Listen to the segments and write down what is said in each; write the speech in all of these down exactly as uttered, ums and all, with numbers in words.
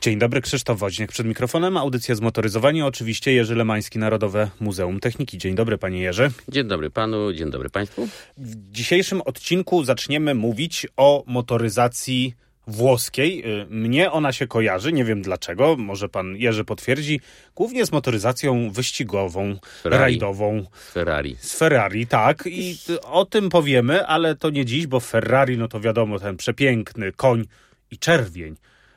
Dzień dobry, Krzysztof Woźniak przed mikrofonem. Audycja Zmotoryzowani, oczywiście Jerzy Lemański, Narodowe Muzeum Techniki. Dzień dobry, panie Jerzy. Dzień dobry panu, dzień dobry państwu. W dzisiejszym odcinku zaczniemy mówić o motoryzacji włoskiej. Mnie ona się kojarzy, nie wiem dlaczego, może pan Jerzy potwierdzi, głównie z motoryzacją wyścigową, Ferrari. rajdową. Z Ferrari. Z Ferrari, tak. I o tym powiemy, ale to nie dziś, bo Ferrari, no to wiadomo, ten przepiękny koń i czerwień.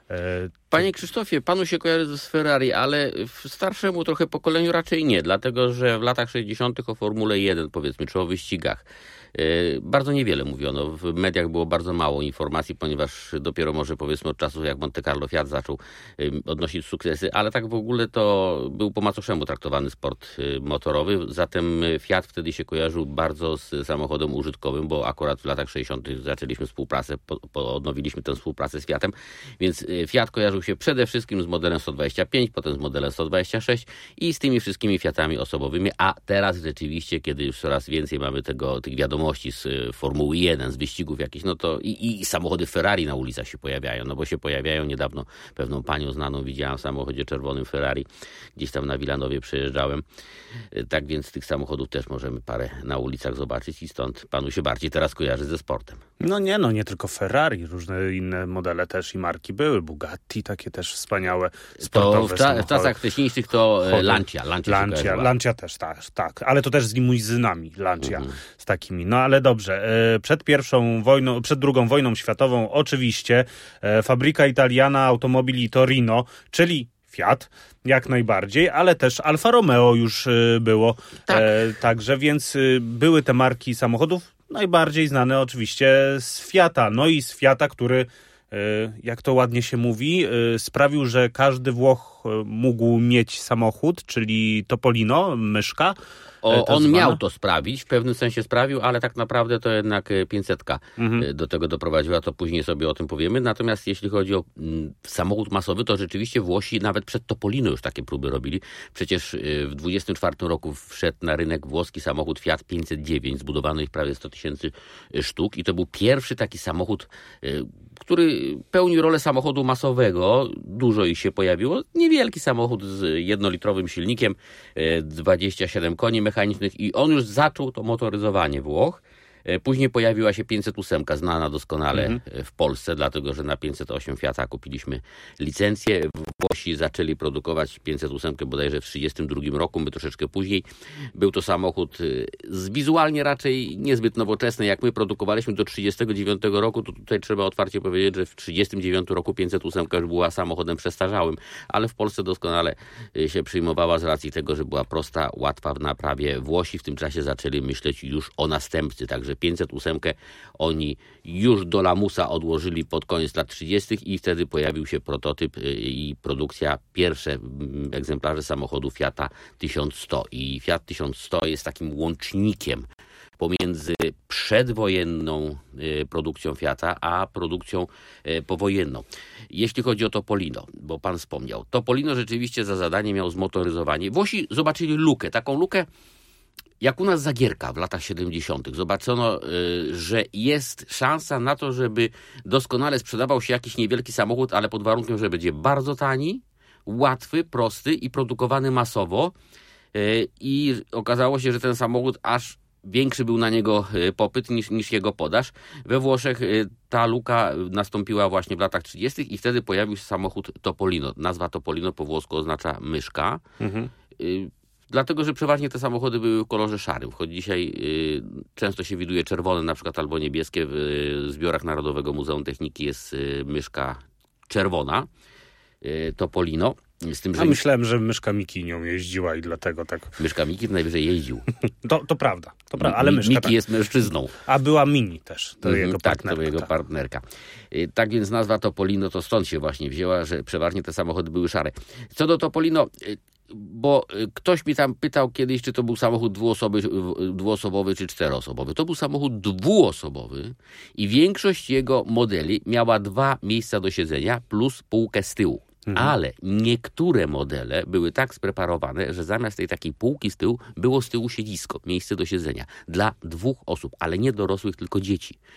Panie Krzysztofie, panu się kojarzy z Ferrari, ale starszemu trochę pokoleniu raczej nie, dlatego że w latach sześćdziesiątych o Formule jeden, powiedzmy, czy o wyścigach bardzo niewiele mówiono. W mediach było bardzo mało informacji, ponieważ dopiero może powiedzmy od czasu, jak Monte Carlo Fiat zaczął odnosić sukcesy, ale tak w ogóle to był po macoszemu traktowany sport motorowy. Zatem Fiat wtedy się kojarzył bardzo z samochodem użytkowym, bo akurat w latach sześćdziesiątych zaczęliśmy współpracę, po, po odnowiliśmy tę współpracę z Fiatem, więc Fiat kojarzył się przede wszystkim z modelem sto dwadzieścia pięć, potem z modelem sto dwadzieścia sześć i z tymi wszystkimi Fiatami osobowymi, a teraz rzeczywiście, kiedy już coraz więcej mamy tego, tych wiadomości z Formuły jeden, z wyścigów jakichś, no to i, i samochody Ferrari na ulicach się pojawiają, no bo się pojawiają. Niedawno pewną panią znaną widziałam w samochodzie czerwonym Ferrari, gdzieś tam na Wilanowie przejeżdżałem. Tak więc tych samochodów też możemy parę na ulicach zobaczyć i stąd panu się bardziej teraz kojarzy ze sportem. No nie, no nie tylko Ferrari, różne inne modele też i marki były, Bugatti, takie też wspaniałe sportowe to w, ta, w czasach wcześniejszych to Lancia. Lancia, Lancia, Lancia też, tak, tak, ale to też z limuzynami, Lancia, mhm. z takimi. No ale dobrze, przed pierwszą wojną, przed drugą wojną światową oczywiście Fabryka Italiana Automobili Torino, czyli Fiat, jak najbardziej, ale też Alfa Romeo już było. Tak. E, także więc były te marki samochodów, najbardziej znane oczywiście z Fiata. No i z Fiata, który, e, jak to ładnie się mówi, e, sprawił, że każdy Włoch mógł mieć samochód, czyli Topolino, myszka. O, on zwana. miał to sprawić, w pewnym sensie sprawił, ale tak naprawdę to jednak pięćsetka mhm. do tego doprowadziła, to później sobie o tym powiemy. Natomiast jeśli chodzi o m, samochód masowy, to rzeczywiście Włosi nawet przed Topolino już takie próby robili. Przecież w dwudziestym czwartym roku wszedł na rynek włoski samochód Fiat pięćset dziewięć, zbudowano ich prawie sto tysięcy sztuk i to był pierwszy taki samochód, y, który pełnił rolę samochodu masowego. Dużo ich się pojawiło. Niewielki samochód z jednolitrowym silnikiem, y, dwadzieścia siedem koni mechanicznych i on już zaczął to motoryzowanie Włoch. Później pojawiła się pięćset osiem, znana doskonale mhm. w Polsce, dlatego że na pięćset osiem Fiata kupiliśmy licencję. Włosi zaczęli produkować pięćset osiem bodajże w trzydziestym drugim roku, my troszeczkę później. Był to samochód z wizualnie raczej niezbyt nowoczesny. Jak my produkowaliśmy do trzydziestego dziewiątego roku, to tutaj trzeba otwarcie powiedzieć, że w trzydziestym dziewiątym roku pięćset osiem już była samochodem przestarzałym, ale w Polsce doskonale się przyjmowała z racji tego, że była prosta, łatwa w naprawie. Włosi w tym czasie zaczęli myśleć już o następcy, także pięćset osiem oni już do lamusa odłożyli pod koniec lat trzydziestych i wtedy pojawił się prototyp i produkcja, pierwsze egzemplarze samochodu Fiata tysiąc sto. I Fiat tysiąc sto jest takim łącznikiem pomiędzy przedwojenną produkcją Fiata, a produkcją powojenną. Jeśli chodzi o Topolino, bo pan wspomniał, Topolino rzeczywiście za zadanie miał zmotoryzowanie. Włosi zobaczyli lukę, taką lukę, jak u nas Zagierka w latach siedemdziesiątych. Zobaczono, że jest szansa na to, żeby doskonale sprzedawał się jakiś niewielki samochód, ale pod warunkiem, że będzie bardzo tani, łatwy, prosty i produkowany masowo. I okazało się, że ten samochód aż większy był na niego popyt niż, niż jego podaż. We Włoszech ta luka nastąpiła właśnie w latach trzydziestych i wtedy pojawił się samochód Topolino. Nazwa Topolino po włosku oznacza myszka. Mhm. Dlatego, że przeważnie te samochody były w kolorze szarym. Choć dzisiaj y, często się widuje czerwone na przykład albo niebieskie. W y, zbiorach Narodowego Muzeum Techniki jest y, myszka czerwona, y, Topolino. Z tym, że A myślałem, że myszka Miki nią jeździła i dlatego tak... Myszka Miki to najwyżej jeździł. to, to prawda, to prawda, ale myszka Miki tak. jest mężczyzną. A była Mini też, to mm, jego tak, partnerka. to jego tak. partnerka. Tak więc nazwa Topolino to stąd się właśnie wzięła, że przeważnie te samochody były szare. Co do Topolino... Bo ktoś mi tam pytał kiedyś, czy to był samochód dwuosobowy, dwuosobowy czy czteroosobowy. To był samochód dwuosobowy i większość jego modeli miała dwa miejsca do siedzenia plus półkę z tyłu. Mhm. Ale niektóre modele były tak spreparowane, że zamiast tej takiej półki z tyłu było z tyłu siedzisko, miejsce do siedzenia dla dwóch osób, ale nie dorosłych, tylko dzieci.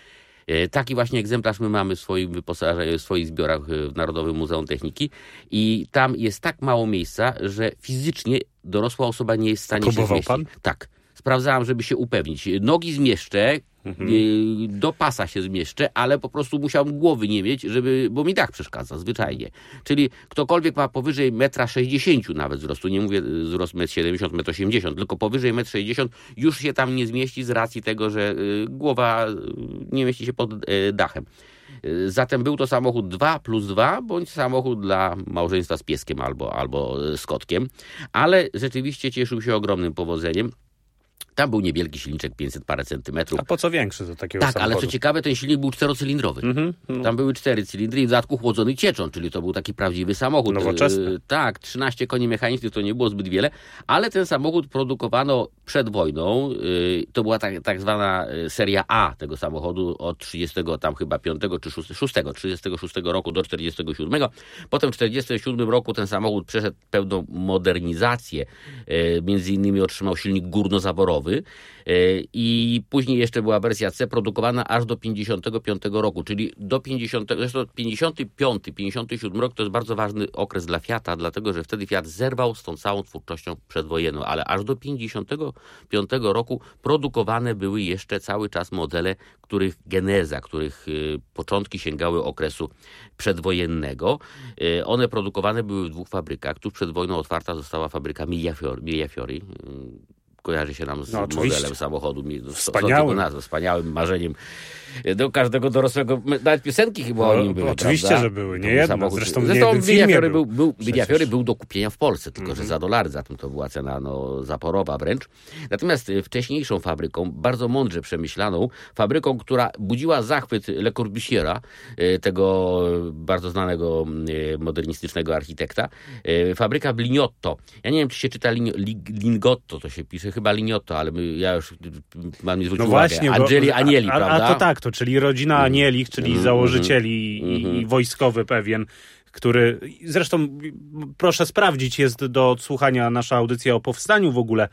Taki właśnie egzemplarz my mamy w swoim wyposażeniu, w swoich zbiorach w Narodowym Muzeum Techniki i tam jest tak mało miejsca, że fizycznie dorosła osoba nie jest w stanie Próbował się zmieścić. pan? Tak. Sprawdzałam, żeby się upewnić. Nogi zmieszczę, mhm. do pasa się zmieszczę, ale po prostu musiałem głowy nie mieć, żeby, bo mi dach przeszkadza, zwyczajnie. Czyli ktokolwiek ma powyżej metra sześćdziesiąt nawet wzrostu, nie mówię wzrost metr siedemdziesiąt, metr osiemdziesiąt, tylko powyżej metr sześćdziesiąt już się tam nie zmieści z racji tego, że głowa nie mieści się pod dachem. Zatem był to samochód dwa plus dwa, bądź samochód dla małżeństwa z pieskiem albo, albo z kotkiem, ale rzeczywiście cieszył się ogromnym powodzeniem. Tam był niewielki silniczek, pięćset parę centymetrów. A po co większy do takiego tak, samochodu? Ale co ciekawe, ten silnik był czterocylindrowy. Mm-hmm, no. Tam były cztery cylindry i w dodatku chłodzony cieczą, czyli to był taki prawdziwy samochód. Nowoczesny. E, tak, trzynaście koni mechanicznych to nie było zbyt wiele, ale ten samochód produkowano przed wojną. E, to była tak, tak zwana seria A tego samochodu od trzydziestego tam chyba piątego czy szóstego, trzydziestego szóstego roku do czterdziestego siódmego. Potem w czterdziestym siódmym roku ten samochód przeszedł pewną modernizację. E, między innymi otrzymał silnik górnozaborowy. I później jeszcze była wersja C produkowana aż do pięćdziesiątego piątego roku, czyli do pięćdziesiątego, zresztą pięćdziesiąty piąty, pięćdziesiąty siódmy rok to jest bardzo ważny okres dla Fiata, dlatego że wtedy Fiat zerwał z tą całą twórczością przedwojenną, ale aż do pięćdziesiątego piątego roku produkowane były jeszcze cały czas modele, których geneza, których początki sięgały okresu przedwojennego. One produkowane były w dwóch fabrykach. Tuż przed wojną otwarta została fabryka Millefiori, Millefiori kojarzy się nam z no, modelem samochodu. Wspaniałym. Nazwę, wspaniałym marzeniem do każdego dorosłego. Nawet piosenki chyba no, o nim były. Oczywiście, prawda? że były. Nie jedna. Samochód. Zresztą, Zresztą nie Millefiori był, był, Millefiori był do kupienia w Polsce, tylko mm-hmm. że za dolary. Zatem to była cena no, zaporowa wręcz. Natomiast wcześniejszą fabryką, bardzo mądrze przemyślaną, fabryką, która budziła zachwyt Le Corbusiera, tego bardzo znanego modernistycznego architekta, fabryka Blignotto. Ja nie wiem, czy się czyta Lingotto, to się pisze, chyba Lignotto, ale my, ja już mam nie zwrócić no uwagę. właśnie, Angeli Agnelli, a, a, prawda? A to tak, to czyli rodzina Agnellich, czyli mm, założycieli mm, i, i wojskowy pewien, który zresztą proszę sprawdzić, jest do odsłuchania nasza audycja o powstaniu w ogóle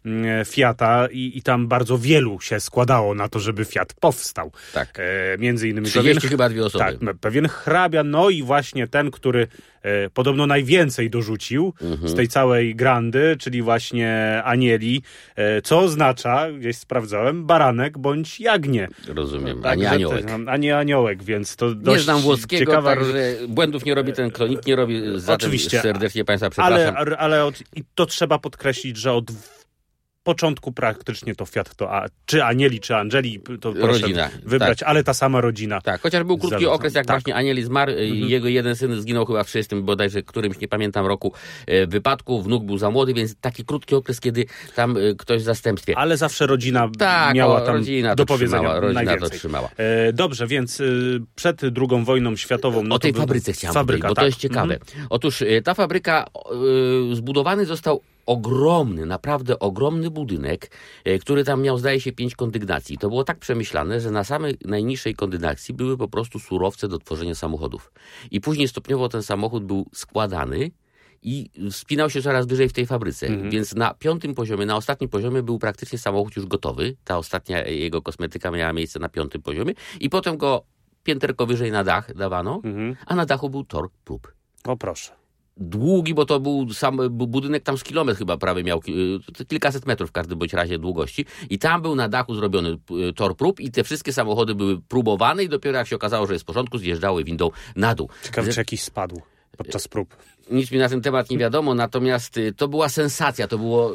Fiata i, i tam bardzo wielu się składało na to, żeby Fiat powstał. Tak. E, między innymi trzydzieści pewien, chyba dwie osoby. Tak, pewien hrabia, no i właśnie ten, który e, podobno najwięcej dorzucił mhm. z tej całej grandy, czyli właśnie Agnelli, e, co oznacza, gdzieś sprawdzałem, baranek bądź jagnię. Rozumiem, tak, a nie aniołek. Te, a nie aniołek, więc to dość nie znam włoskiego, ciekawa... także błędów nie robi ten kronik, nie robi, zatem oczywiście, serdecznie Państwa przepraszam. Ale, ale od, i to trzeba podkreślić, że od początku praktycznie to Fiat, to a, czy Agnelli, czy Angeli, to proszę rodzina, wybrać, tak. Ale ta sama rodzina. Tak, chociaż był krótki Zależą. okres, jak tak. właśnie Agnelli zmarł, mhm. jego jeden syn zginął chyba w trzydziestym bodajże którymś, nie pamiętam roku, w wypadku, wnuk był za młody, więc taki krótki okres, kiedy tam ktoś w zastępstwie. Ale zawsze rodzina tak, miała o, tam rodzina do powiedzenia trzymała, rodzina najwięcej. to trzymała. E, dobrze, więc przed drugą wojną światową... No o tej to fabryce chciałem fabryka, powiedzieć, bo tak. to jest ciekawe. Mhm. Otóż ta fabryka y, zbudowany został ogromny, naprawdę ogromny budynek, który tam miał, zdaje się, pięć kondygnacji. To było tak przemyślane, że na samej najniższej kondygnacji były po prostu surowce do tworzenia samochodów. I później stopniowo ten samochód był składany i wspinał się coraz wyżej w tej fabryce. Mhm. Więc na piątym poziomie, na ostatnim poziomie był praktycznie samochód już gotowy. Ta ostatnia jego kosmetyka miała miejsce na piątym poziomie i potem go pięterko wyżej na dach dawano, mhm. a na dachu był tor prób. O proszę. Długi, bo to był sam był budynek tam z kilometr chyba prawie miał, kilkaset metrów w każdym bądź razie długości i tam był na dachu zrobiony tor prób i te wszystkie samochody były próbowane i dopiero jak się okazało, że jest w porządku, zjeżdżały windą na dół. Ciekawe, czy jakiś spadł podczas prób. Nic mi na ten temat nie wiadomo, natomiast to była sensacja, to było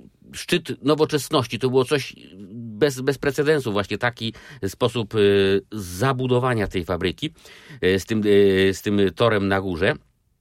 szczyt nowoczesności, to było coś bez, bez precedensu, właśnie taki sposób zabudowania tej fabryki z tym, z tym torem na górze.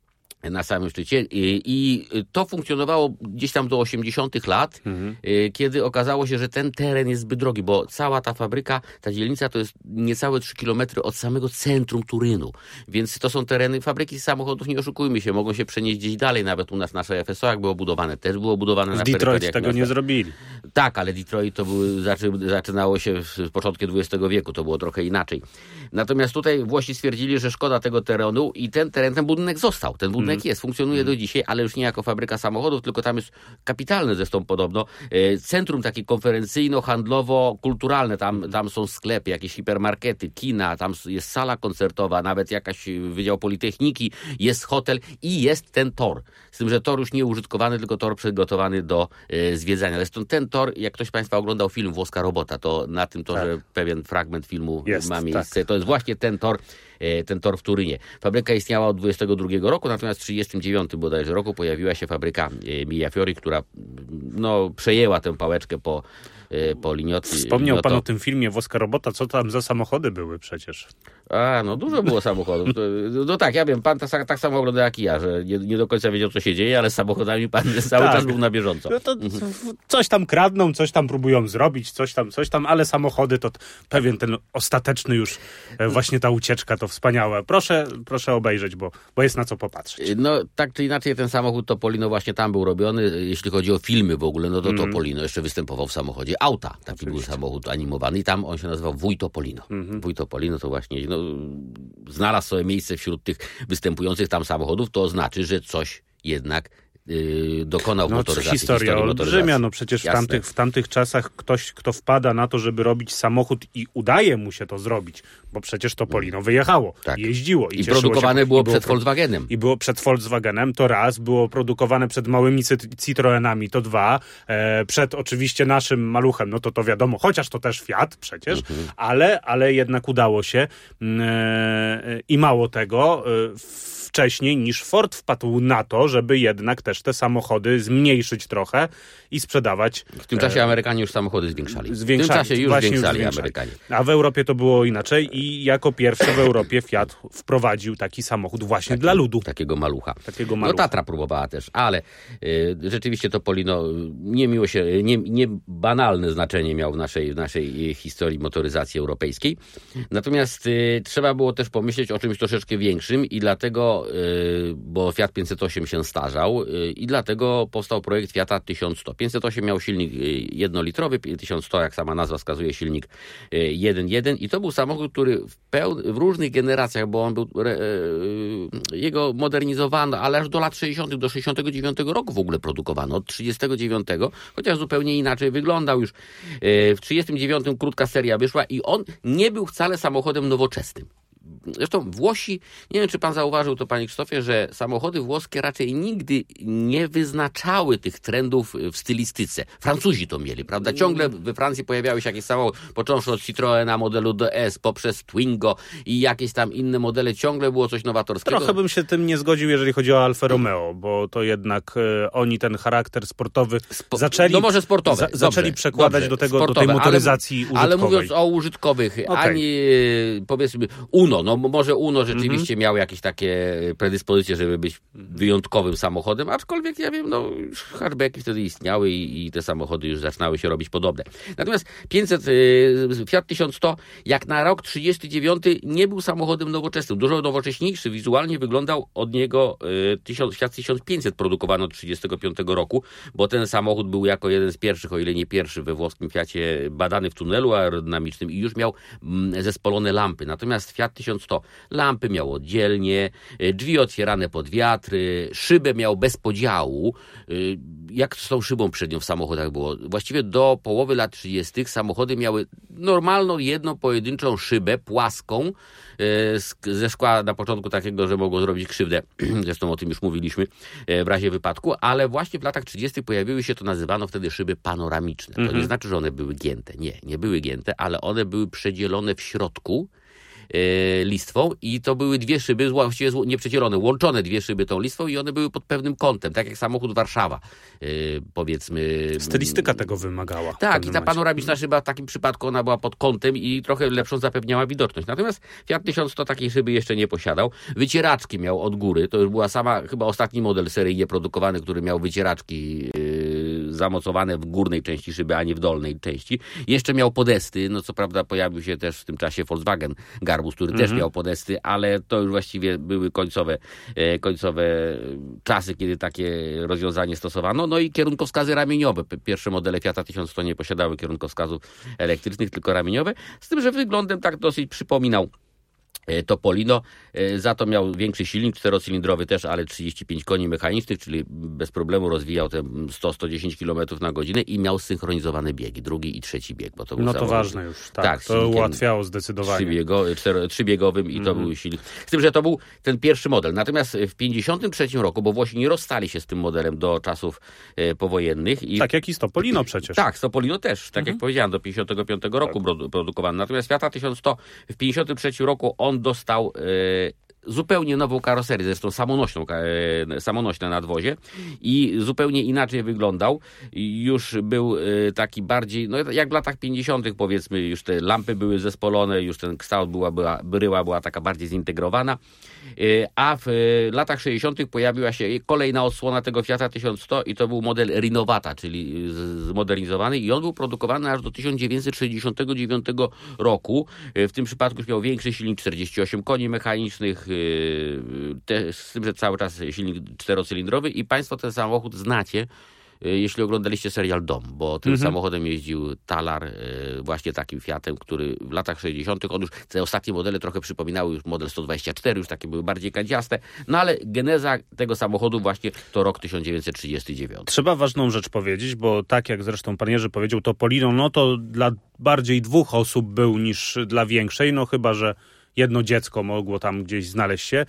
Na samym szczycie i, i to funkcjonowało gdzieś tam do osiemdziesiątych lat, mhm. kiedy okazało się, że ten teren jest zbyt drogi, bo cała ta fabryka, ta dzielnica to jest niecałe trzy kilometry od samego centrum Turynu, więc to są tereny, fabryki samochodów, nie oszukujmy się, mogą się przenieść gdzieś dalej, nawet u nas nasze F S O jak było budowane, też było budowane w na Detroit tego nie zrobili. Tak, ale Detroit to były, zaczy, zaczynało się w początku dwudziestego wieku, to było trochę inaczej. Natomiast tutaj Włosi stwierdzili, że szkoda tego terenu i ten teren, ten budynek został, ten budynek Rynek mhm. jest, funkcjonuje mhm. do dzisiaj, ale już nie jako fabryka samochodów, tylko tam jest kapitalne zresztą podobno centrum takie konferencyjno-handlowo-kulturalne. Tam, tam są sklepy, jakieś hipermarkety, kina, tam jest sala koncertowa, nawet jakaś Wydział Politechniki, jest hotel i jest ten tor. Z tym, że tor już nie użytkowany, tylko tor przygotowany do e, zwiedzania. Zresztą ten tor, jak ktoś z Państwa oglądał film Włoska robota, to na tym torze tak. pewien fragment filmu jest, ma miejsce. Tak. To jest właśnie ten tor, e, ten tor w Turynie. Fabryka istniała od dwudziestego drugiego roku, natomiast w trzydziestym dziewiątym bodajże roku pojawiła się fabryka e, Mia Fiori, która no, przejęła tę pałeczkę po po linioty. Wspomniał no to... pan o tym filmie Włoska robota, co tam za samochody były przecież? A, no dużo było samochodów. To, no tak, ja wiem, pan tak, tak samo ogląda jak i ja, że nie, nie do końca wiedział, co się dzieje, ale z samochodami pan cały tak. czas był na bieżąco. No to coś tam kradną, coś tam próbują zrobić, coś tam, coś tam, ale samochody to pewien ten ostateczny już właśnie ta ucieczka, to wspaniałe. Proszę, proszę obejrzeć, bo, bo jest na co popatrzeć. No tak czy inaczej ten samochód Topolino właśnie tam był robiony. Jeśli chodzi o filmy w ogóle, no to mm. Topolino jeszcze występował w samochodzie Auta. Taki Oczywiście. Był samochód animowany i tam on się nazywał Wuj Topolino. Mm-hmm. Wuj Topolino to właśnie no, znalazł sobie miejsce wśród tych występujących tam samochodów, to znaczy, że coś jednak yy, dokonał w no, motoryzacji. Historia olbrzymia, no przecież w tamtych, w tamtych czasach ktoś, kto wpada na to, żeby robić samochód i udaje mu się to zrobić, bo przecież Topolino wyjechało, tak. jeździło. I, I produkowane się, było i przed Volkswagenem. I było przed Volkswagenem, to raz, było produkowane przed małymi Citroenami, to dwa, e, przed oczywiście naszym maluchem, no to to wiadomo, chociaż to też Fiat przecież, mhm. ale, ale jednak udało się e, i mało tego, e, wcześniej niż Ford wpadł na to, żeby jednak też te samochody zmniejszyć trochę i sprzedawać. W tym czasie Amerykanie już samochody zwiększali. zwiększali w tym czasie już zwiększali, już zwiększali Amerykanie. A w Europie to było inaczej i jako pierwszy w Europie Fiat wprowadził taki samochód właśnie Taki, dla ludu. Takiego malucha. Takiego malucha. No Tatra próbowała też, ale y, rzeczywiście Topolino nie, miło się, nie, nie banalne znaczenie miał w naszej, w naszej historii motoryzacji europejskiej. Natomiast y, trzeba było też pomyśleć o czymś troszeczkę większym i dlatego, y, bo Fiat pięćset osiem się starzał y, i dlatego powstał projekt Fiata tysiąc sto. pięćset osiem miał silnik jednolitrowy, tysiąc sto, jak sama nazwa wskazuje, silnik jeden jeden i to był samochód, który w, peł- w różnych generacjach, bo on był re- jego modernizowano, ale aż do lat sześćdziesiątych, do sześćdziesiątego dziewiątego roku w ogóle produkowano, od trzydziestego dziewiątego, chociaż zupełnie inaczej wyglądał już. W trzydziestym dziewiątym krótka seria wyszła i on nie był wcale samochodem nowoczesnym. Zresztą Włosi, nie wiem czy pan zauważył to, panie Krzysztofie, że samochody włoskie raczej nigdy nie wyznaczały tych trendów w stylistyce. Francuzi to mieli, prawda? Ciągle we Francji pojawiały się jakieś samochody, począwszy od Citroena modelu D S, poprzez Twingo i jakieś tam inne modele, ciągle było coś nowatorskiego. Trochę bym się tym nie zgodził, jeżeli chodzi o Alfa Romeo, bo to jednak e, oni ten charakter sportowy Spo- zaczęli, no może sportowe. Za, zaczęli dobrze, przekładać dobrze, do tego, sportowe, do tej motoryzacji ale, użytkowej. Ale mówiąc o użytkowych, okay. ani powiedzmy Uno, no może Uno rzeczywiście mm-hmm. miał jakieś takie predyspozycje, żeby być wyjątkowym samochodem, aczkolwiek ja wiem, no hatchbacki wtedy istniały i, i te samochody już zaczynały się robić podobne. Natomiast pięćset, Fiat tysiąc sto jak na rok trzydziesty dziewiąty nie był samochodem nowoczesnym. Dużo nowocześniejszy wizualnie wyglądał od niego tysiąc, Fiat tysiąc pięćset produkowano od trzydziestego piątego roku, bo ten samochód był jako jeden z pierwszych, o ile nie pierwszy we włoskim Fiacie badany w tunelu aerodynamicznym i już miał zespolone lampy. Natomiast Fiat tysiąc sto lampy miał oddzielnie, drzwi otwierane pod wiatry, szybę miał bez podziału. Jak z tą szybą przednią w samochodach było? Właściwie do połowy lat trzydziestych samochody miały normalną, jedną pojedynczą szybę płaską, ze szkła na początku takiego, że mogło zrobić krzywdę. Zresztą o tym już mówiliśmy w razie wypadku, ale właśnie w latach trzydziestych pojawiły się, to nazywano wtedy szyby panoramiczne. To mm-hmm. nie znaczy, że one były gięte. Nie, nie były gięte, ale one były przedzielone w środku listwą i to były dwie szyby, właściwie nie przecielone, łączone dwie szyby tą listwą i one były pod pewnym kątem, tak jak samochód Warszawa, powiedzmy. Stylistyka tego wymagała. Tak, i ta panoramiczna szyba w takim przypadku ona była pod kątem i trochę lepszą zapewniała widoczność. Natomiast Fiat tysiąc sto takiej szyby jeszcze nie posiadał. Wycieraczki miał od góry, to już była sama, chyba ostatni model seryjnie produkowany, który miał wycieraczki yy, zamocowane w górnej części szyby, a nie w dolnej części. Jeszcze miał podesty, no co prawda pojawił się też w tym czasie Volkswagen Garbus, który mm-hmm. też miał podesty, ale to już właściwie były końcowe, e, końcowe czasy, kiedy takie rozwiązanie stosowano. No i kierunkowskazy ramieniowe. Pierwsze modele Fiata tysiąc sto nie posiadały kierunkowskazów elektrycznych, tylko ramieniowe. Z tym, że wyglądem tak dosyć przypominał Topolino, za to miał większy silnik, czterocylindrowy też, ale trzydzieści pięć koni mechanicznych, czyli bez problemu rozwijał te sto do stu dziesięciu kilometrów na godzinę i miał synchronizowane biegi, drugi i trzeci bieg. Bo to był no to samochód, ważne już, tak, tak to ułatwiało zdecydowanie. Trzybiego, cztero, trzybiegowym i to mm. był silnik. Z tym, że to był ten pierwszy model. Natomiast w pięćdziesiątym trzecim roku, bo Włosi nie rozstali się z tym modelem do czasów e, powojennych. I, tak jak i z Topolino przecież. Tak, z Topolino też, tak mm. jak powiedziałem, do pięćdziesiątego piątego roku tak. produkowano. Natomiast Fiata tysiąc sto w pięćdziesiątym trzecim roku on dostał e, zupełnie nową karoserię, zresztą samonośną, e, samonośne nadwozie i zupełnie inaczej wyglądał. Już był e, taki bardziej, no jak w latach pięćdziesiątych powiedzmy, już te lampy były zespolone, już ten kształt była, była, bryła była taka bardziej zintegrowana, e, a w e, latach sześćdziesiątych pojawiła się kolejna odsłona tego Fiata tysiąc sto i to był model Rinnovata, czyli zmodernizowany i on był produkowany aż do tysiąc dziewięćset sześćdziesiątego dziewiątego roku. E, w tym przypadku już miał większy silnik, czterdzieści osiem koni mechanicznych, Te, z tym, że cały czas silnik czterocylindrowy i Państwo ten samochód znacie, jeśli oglądaliście serial Dom, bo tym mhm. samochodem jeździł Talar, właśnie takim Fiatem, który w latach sześćdziesiątych, on już, te ostatnie modele trochę przypominały już model sto dwadzieścia cztery, już takie były bardziej kanciaste, no ale geneza tego samochodu właśnie to rok tysiąc dziewięćset trzydziesty dziewiąty. Trzeba ważną rzecz powiedzieć, bo tak jak zresztą pan Jerzy powiedział, Topolino, no to dla bardziej dwóch osób był niż dla większej, no chyba że jedno dziecko mogło tam gdzieś znaleźć się.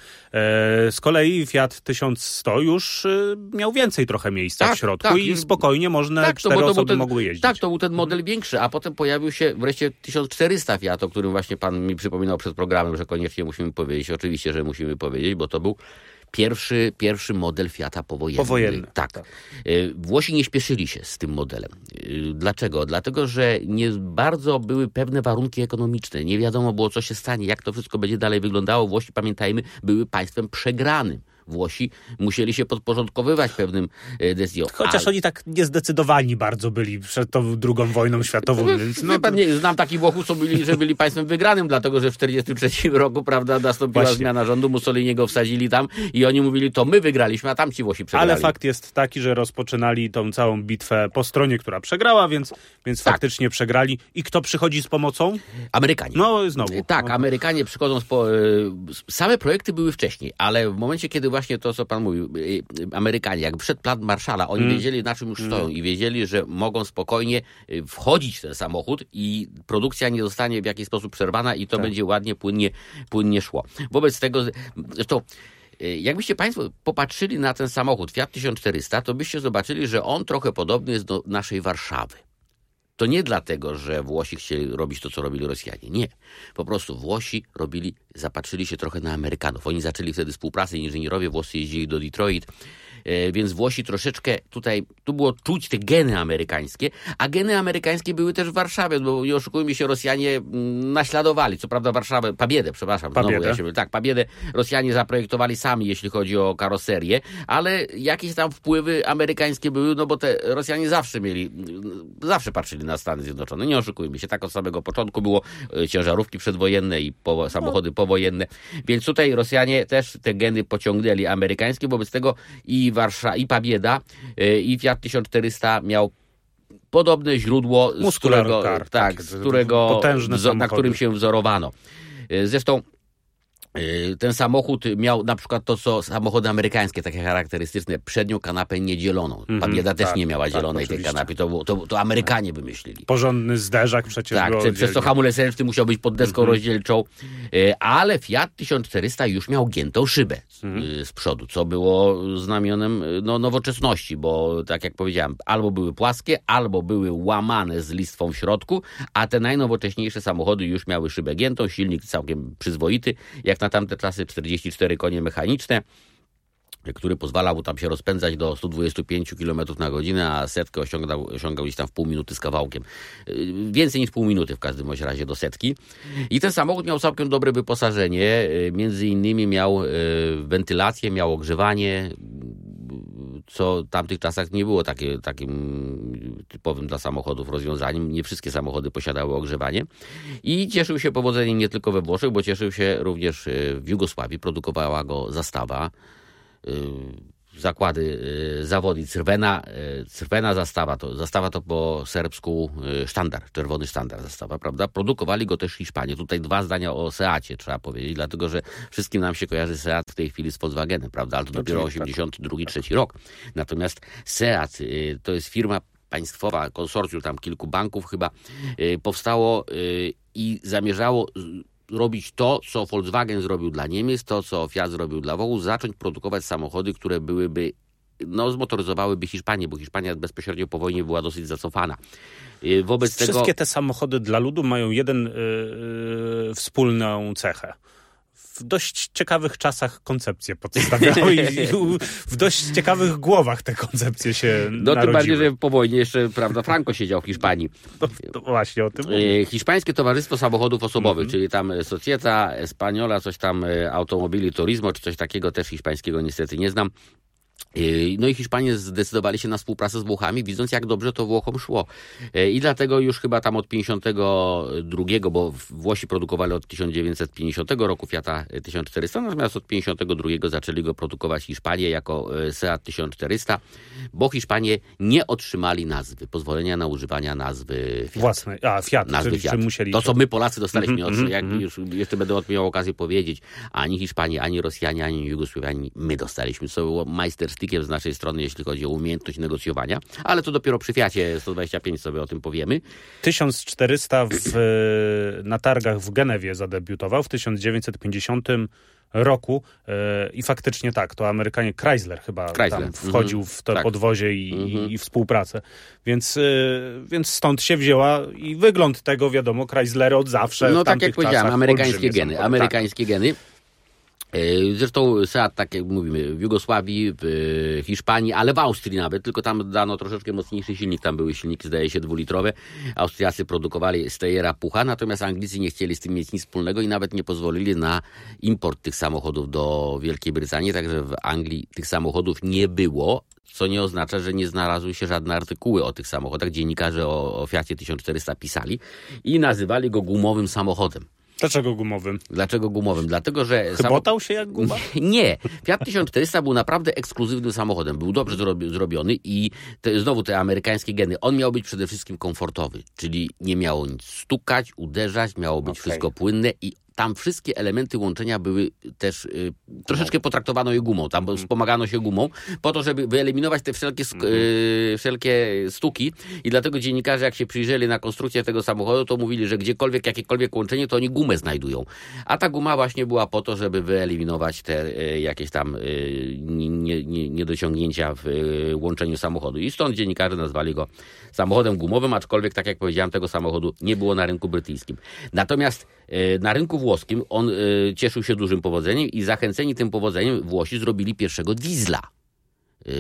Z kolei Fiat tysiąc sto już miał więcej trochę miejsca tak, w środku tak, i spokojnie można tak, cztery osoby ten, mogły jeździć. Tak, to był ten model większy, a potem pojawił się wreszcie tysiąc czterysta Fiat, o którym właśnie pan mi przypominał przed programem, że koniecznie musimy powiedzieć. Oczywiście, że musimy powiedzieć, bo to był Pierwszy, pierwszy model Fiata powojenny. Powojenny. Tak. tak. Włosi nie śpieszyli się z tym modelem. Dlaczego? Dlatego, że nie bardzo były pewne warunki ekonomiczne. Nie wiadomo było, co się stanie, jak to wszystko będzie dalej wyglądało. Włosi, pamiętajmy, były państwem przegranym. Włosi musieli się podporządkowywać pewnym decyzjom. Chociaż A... oni tak niezdecydowani bardzo byli przed tą drugą wojną światową. Więc no to... nie, znam takich Włochów, co byli, że byli państwem wygranym, dlatego że w czterdziestym trzecim roku, prawda, nastąpiła Właśnie. zmiana rządu, Mussoliniego wsadzili tam i oni mówili, to my wygraliśmy, a tamci Włosi przegrali. Ale fakt jest taki, że rozpoczynali tą całą bitwę po stronie, która przegrała, więc, więc tak. faktycznie przegrali. I kto przychodzi z pomocą? Amerykanie. No znowu. Tak, no. Amerykanie przychodzą z po... Same projekty były wcześniej, ale w momencie, kiedy właśnie to, co pan mówił, Amerykanie, jak wszedł plan Marshalla, oni mm. wiedzieli, na czym już stoją mm. i wiedzieli, że mogą spokojnie wchodzić w ten samochód i produkcja nie zostanie w jakiś sposób przerwana i to tak. będzie ładnie, płynnie, płynnie szło. Wobec tego, zresztą jakbyście Państwo popatrzyli na ten samochód Fiat tysiąc czterysta, to byście zobaczyli, że on trochę podobny jest do naszej Warszawy. To nie dlatego, że Włosi chcieli robić to, co robili Rosjanie. Nie. Po prostu Włosi robili, zapatrzyli się trochę na Amerykanów. Oni zaczęli wtedy współpracę, inżynierowie włoscy jeździli do Detroit, więc Włosi troszeczkę tutaj, tu było czuć te geny amerykańskie, a geny amerykańskie były też w Warszawie, bo nie oszukujmy się, Rosjanie naśladowali, co prawda Warszawę, Pabiedę, przepraszam, Pabiedę. Znowu ja się, tak, Pabiedę Rosjanie zaprojektowali sami, jeśli chodzi o karoserię, ale jakieś tam wpływy amerykańskie były, no bo te Rosjanie zawsze mieli, zawsze patrzyli na Stany Zjednoczone, nie oszukujmy się, tak od samego początku było ciężarówki przedwojenne i po, samochody powojenne, więc tutaj Rosjanie też te geny pociągnęli amerykańskie, wobec tego i Warszawa, i Pabieda, i Fiat tysiąc czterysta miał podobne źródło, z którego, car, tak, z którego na którym się wzorowano. Zresztą ten samochód miał na przykład to, co samochody amerykańskie, takie charakterystyczne, przednią kanapę niedzieloną. Mm-hmm, Pabieda też tak, nie miała zielonej tak, tej kanapy. To, to, to Amerykanie wymyślili. Porządny zderzak przecież tak, było. Przez to hamulec ręczny musiał być pod deską mm-hmm. rozdzielczą. Ale Fiat tysiąc czterysta już miał giętą szybę mm-hmm. z przodu, co było znamionem no, nowoczesności, bo tak jak powiedziałem, albo były płaskie, albo były łamane z listwą w środku, a te najnowocześniejsze samochody już miały szybę giętą, silnik całkiem przyzwoity, jak na tamte czasy czterdzieści cztery konie mechaniczne, który pozwalał mu tam się rozpędzać do stu dwudziestu pięciu kilometrów na godzinę, a setkę osiągał, osiągał gdzieś tam w pół minuty z kawałkiem. Więcej niż pół minuty w każdym bądź razie do setki. I ten samochód miał całkiem dobre wyposażenie. Między innymi miał wentylację, miał ogrzewanie, co w tamtych czasach nie było takie, takim typowym dla samochodów rozwiązaniem. Nie wszystkie samochody posiadały ogrzewanie. I cieszył się powodzeniem nie tylko we Włoszech, bo cieszył się również w Jugosławii. Produkowała go Zastawa. zakłady, zawody Crvena, Crvena zastawa, to zastawa to po serbsku sztandar, czerwony sztandar zastawa, prawda? Produkowali go też Hiszpanie. Tutaj dwa zdania o Seacie trzeba powiedzieć, dlatego że wszystkim nam się kojarzy Seat w tej chwili z Volkswagenem, prawda? Ale to dopiero osiemdziesiąty drugi, trzeci rok. Natomiast Seat to jest firma państwowa, konsorcjum tam kilku banków chyba powstało i zamierzało robić to, co Volkswagen zrobił dla Niemiec, to, co Fiat zrobił dla Wołu, zacząć produkować samochody, które byłyby, no, zmotoryzowałyby Hiszpanię, bo Hiszpania bezpośrednio po wojnie była dosyć zacofana. Wobec Wszystkie tego... te samochody dla ludu mają jeden yy, wspólną cechę. W dość ciekawych czasach koncepcje podstawiały i w dość ciekawych głowach te koncepcje się no, narodziły. Tym bardziej, że po wojnie jeszcze, prawda, Franco siedział w Hiszpanii. To, to właśnie o tym mówię. Hiszpańskie Towarzystwo Samochodów Osobowych, mm-hmm. czyli tam Societa Española, coś tam Automobili Turismo, czy coś takiego, też hiszpańskiego niestety nie znam. No i Hiszpanie zdecydowali się na współpracę z Włochami, widząc jak dobrze to Włochom szło. I dlatego już chyba tam od pięćdziesiątego drugiego, bo Włosi produkowali od tysiąc dziewięćset pięćdziesiątego roku Fiata tysiąc czterysta, natomiast od pięćdziesiątego drugiego zaczęli go produkować Hiszpanie jako Seat tysiąc czterysta, bo Hiszpanie nie otrzymali nazwy, pozwolenia na używania nazwy Fiat. Własnej, a Fiat, nazwy czyli Fiat. Musieli... To, co my Polacy dostaliśmy, mm-hmm, mm-hmm, jak mm-hmm. już jeszcze będę miał okazję powiedzieć, ani Hiszpanie, ani Rosjanie, ani Jugosłowianie my dostaliśmy, co było majstersztykiem z naszej strony, jeśli chodzi o umiejętność negocjowania, ale to dopiero przy Fiacie sto dwadzieścia pięć sobie o tym powiemy. tysiąc czterysta w, na targach w Genewie zadebiutował w tysiąc dziewięćset pięćdziesiątym roku yy, i faktycznie tak, to Amerykanie Chrysler chyba Chrysler. tam wchodził mm-hmm. w to tak. podwozie i, mm-hmm. i, i współpracę. Więc, yy, więc stąd się wzięła i wygląd tego, wiadomo, Chryslery od zawsze No w tak jak powiedziałem, amerykańskie geny. Są, amerykańskie tak. geny. Zresztą Seat, tak jak mówimy, w Jugosławii, w Hiszpanii, ale w Austrii nawet, tylko tam dano troszeczkę mocniejszy silnik, tam były silniki, zdaje się, dwulitrowe. Austriacy produkowali Steyera Pucha, natomiast Anglicy nie chcieli z tym mieć nic wspólnego i nawet nie pozwolili na import tych samochodów do Wielkiej Brytanii, także w Anglii tych samochodów nie było, co nie oznacza, że nie znalazły się żadne artykuły o tych samochodach. Dziennikarze o, o Fiacie tysiąc czterysta pisali i nazywali go gumowym samochodem. Dlaczego gumowym? Dlaczego gumowym? Dlatego, że... Chybotał się jak guma? Nie. Fiat tysiąc czterysta był naprawdę ekskluzywnym samochodem. Był dobrze zrobiony i te, znowu te amerykańskie geny. On miał być przede wszystkim komfortowy, czyli nie miało nic stukać, uderzać, miało być okay. wszystko płynne i tam wszystkie elementy łączenia były też y, troszeczkę potraktowano je gumą, tam mm. wspomagano się gumą, po to, żeby wyeliminować te wszelkie, sk- y, wszelkie stuki i dlatego dziennikarze, jak się przyjrzeli na konstrukcję tego samochodu, to mówili, że gdziekolwiek, jakiekolwiek łączenie, to oni gumę znajdują. A ta guma właśnie była po to, żeby wyeliminować te y, jakieś tam y, nie, nie, niedociągnięcia w y, łączeniu samochodu. I stąd dziennikarze nazwali go samochodem gumowym, aczkolwiek, tak jak powiedziałem, tego samochodu nie było na rynku brytyjskim. Natomiast y, na rynku włoskim on y, cieszył się dużym powodzeniem i zachęceni tym powodzeniem Włosi zrobili pierwszego diesla y,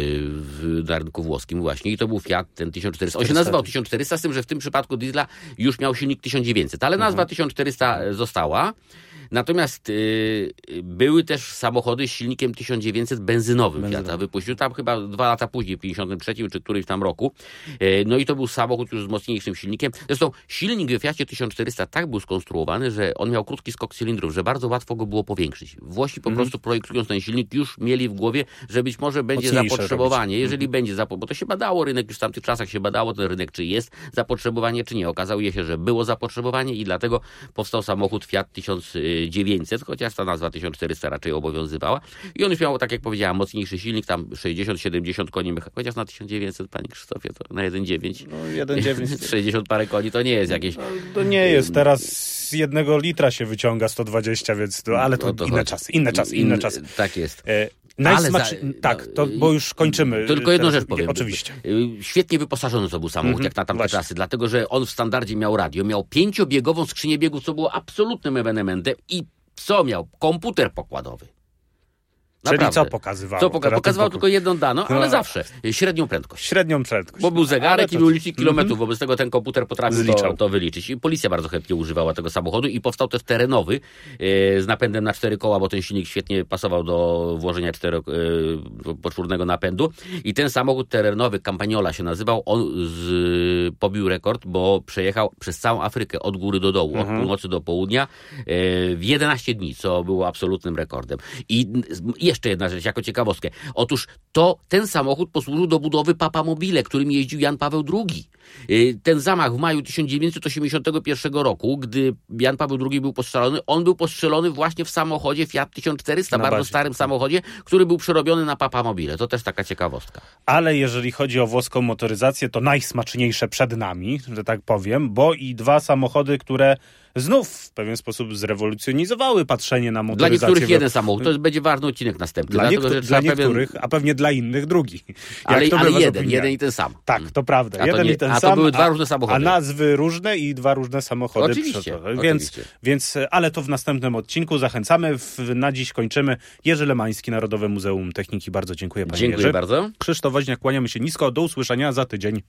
w, na rynku włoskim właśnie i to był Fiat ten tysiąc czterysta. On się nazywał tysiąc czterysta, z tym, że w tym przypadku diesla już miał silnik tysiąc dziewięćset, ale nazwa mhm. tysiąc czterysta została. Natomiast y, były też samochody z silnikiem tysiąc dziewięćset benzynowym Benzynowy. Fiata. Wypuścił tam chyba dwa lata później, w pięćdziesiątym trzecim czy którymś tam roku. Y, no i to był samochód już z mocniejszym silnikiem. Zresztą silnik w Fiacie tysiąc czterysta tak był skonstruowany, że on miał krótki skok cylindrów, że bardzo łatwo go było powiększyć. Włosi po mm. prostu projektując ten silnik już mieli w głowie, że być może będzie Mocniejsze zapotrzebowanie. Robić. Jeżeli mm. będzie zapotrzebowanie, bo to się badało, rynek już w tamtych czasach się badało, ten rynek, czy jest zapotrzebowanie, czy nie. Okazało się, że było zapotrzebowanie i dlatego powstał samochód Fiat tysiąc dziewięćset, chociaż ta nazwa tysiąc czterysta raczej obowiązywała. I on już miał, tak jak powiedziałem, mocniejszy silnik, tam sześćdziesiąt siedemdziesiąt koni, chociaż na tysiąc dziewięćset, panie Krzysztofie, to na jeden przecinek dziewięć. No jeden przecinek dziewięć. sześćdziesiąt parę koni to nie jest jakieś... No, to nie jest, teraz z jednego litra się wyciąga sto dwadzieścia, więc to, ale to, no to inne chodzi. czasy, inne czasy, inne czasy. In, tak jest. E, Najsmacz... za, tak, to, bo już kończymy. Tylko jedną rzecz powiem. Oczywiście. Świetnie wyposażony to był samochód, mm-hmm, jak na tamte właśnie. czasy, dlatego, że on w standardzie miał radio, miał pięciobiegową skrzynię biegów, co było absolutnym ewenementem i co miał? Komputer pokładowy. Naprawdę. Czyli co pokazywało? Co poka- pokazywał tylko jedną daną, ale no. zawsze średnią prędkość. Średnią prędkość. Bo był zegarek to... i był licznik kilometrów, mm-hmm. wobec tego ten komputer potrafił to, to wyliczyć. I policja bardzo chętnie używała tego samochodu i powstał też terenowy e, z napędem na cztery koła, bo ten silnik świetnie pasował do włożenia cztero, e, poczwórnego napędu. I ten samochód terenowy, Campagnola się nazywał, on z, pobił rekord, bo przejechał przez całą Afrykę od góry do dołu, mm-hmm. od północy do południa e, w jedenaście dni, co było absolutnym rekordem. I jeszcze jeszcze jedna rzecz, jako ciekawostkę. Otóż to, ten samochód posłużył do budowy Papamobile, którym jeździł Jan Paweł drugi. Ten zamach w maju tysiąc dziewięćset osiemdziesiątego pierwszego roku, gdy Jan Paweł drugi był postrzelony, on był postrzelony właśnie w samochodzie Fiat tysiąc czterysta, na bardzo bazie. starym samochodzie, który był przerobiony na Papamobile. To też taka ciekawostka. Ale jeżeli chodzi o włoską motoryzację, to najsmaczniejsze przed nami, że tak powiem, bo i dwa samochody, które znów w pewien sposób zrewolucjonizowały patrzenie na motoryzację. Dla niektórych jeden samochód, to jest, będzie ważny odcinek następny. Dla, dlatego, niektó- że dla pewien... niektórych, a pewnie dla innych drugi. Jak ale to ale jeden, opiniami? jeden i ten sam. Tak, to prawda. A to jeden nie, i ten a sam. to były dwa a, różne samochody. A nazwy różne i dwa różne samochody. Oczywiście. Więc, oczywiście. więc, ale to w następnym odcinku. Zachęcamy. W, na dziś kończymy. Jerzy Lemański, Narodowe Muzeum Techniki. Bardzo dziękuję, panie Dziękuję Jerzy. bardzo. Krzysztof Woźniak, kłaniamy się nisko. Do usłyszenia za tydzień.